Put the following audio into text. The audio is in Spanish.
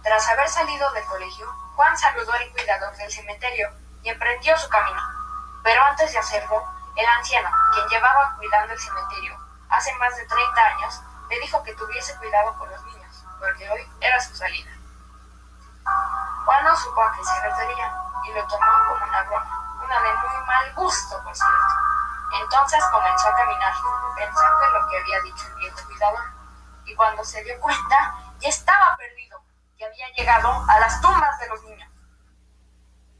Tras haber salido del colegio, Juan saludó al cuidador del cementerio y emprendió su camino. Pero antes de hacerlo, el anciano, quien llevaba cuidando el cementerio hace más de 30 años, le dijo que tuviese cuidado con los niños, porque hoy era su salida. Juan no supo a qué se refería y lo tomó como una broma, una de muy mal gusto, por cierto. Entonces comenzó a caminar, pensando en lo que había dicho el viejo cuidador, y cuando se dio cuenta, ya estaba perdido, y había llegado a las tumbas de los niños.